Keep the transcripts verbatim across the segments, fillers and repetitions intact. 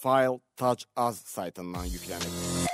File Touch Us saytından yüklenir.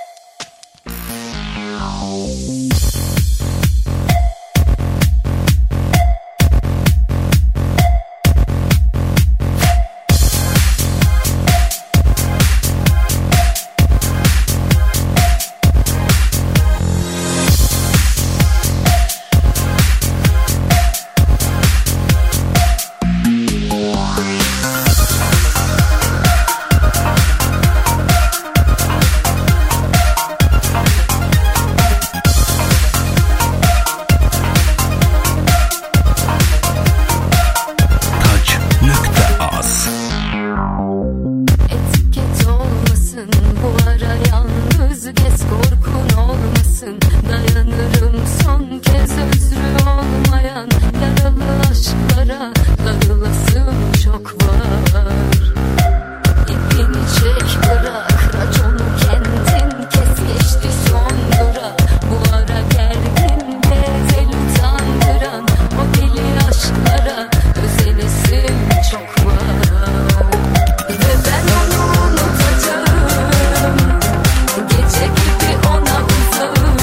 Dayanırım son kez özrü olmayan yaralı aşklara, darılasım çok var. İpini çek bırak, raconu kendin kes, geçti son dura. Bu ara gergin bezel utandıran o deli aşklara özenesim çok var. Ve ben onu unutacağım, gece gibi ona uzağım.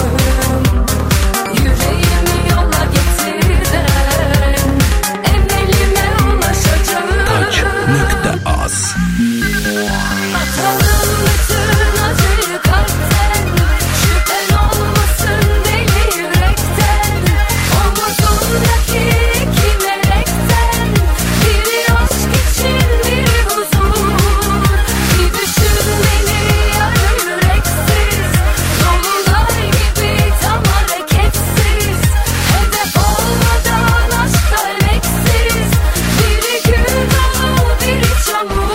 Yüreğimi yola getiren emelime ulaşacağım. Touch nokta az. Atalım bütün acıyı kalpten, şüphen olmasın deli yürekten. Omuzumdaki iki melekten, biri aşk için biri huzur. Bir düşün beni yarı yüreksiz, dolunay gibi tam hareketsiz. Hedef olmadan aşk emeksiz, biri gül dolu biri çamur.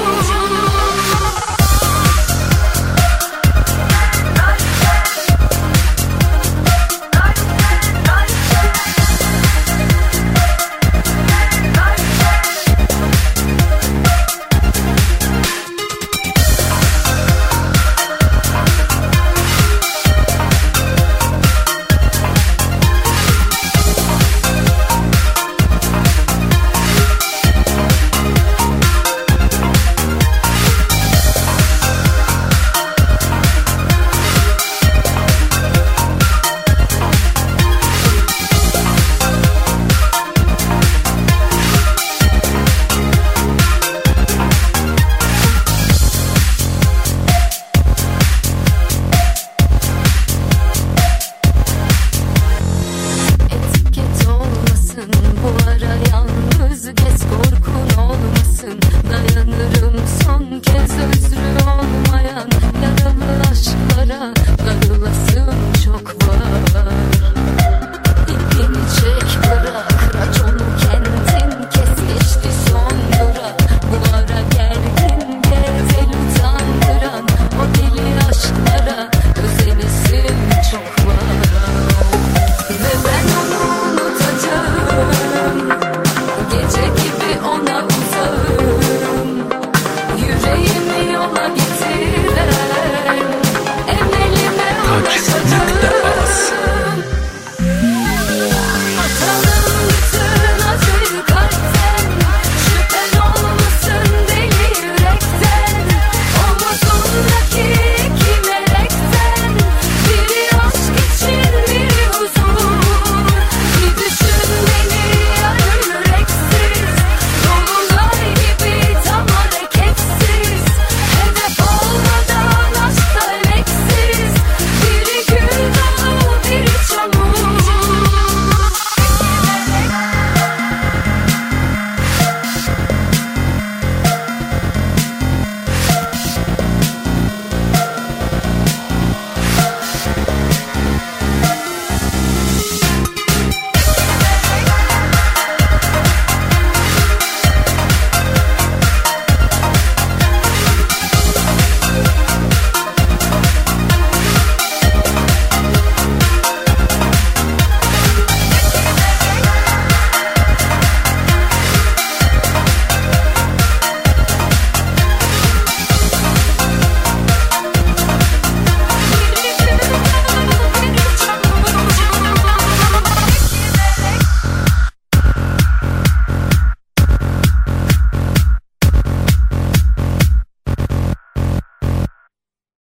Etiket olmasın bu ara, yalnız gez korkun olmasın. Dayanırım son kez özrü olmayan yaralı aşklara,